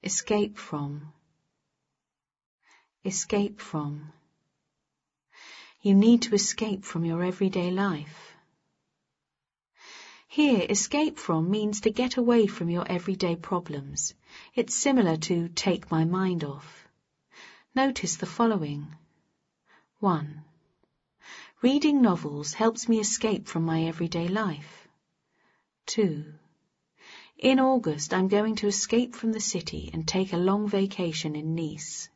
escape from, escape from. You need to escape from your everyday life. Here, escape from means to get away from your everyday problems. It's similar to take my mind off. Notice the following. 1. Reading novels helps me escape from my everyday life. 2. In August, I'm going to escape from the city and take a long vacation in Nice.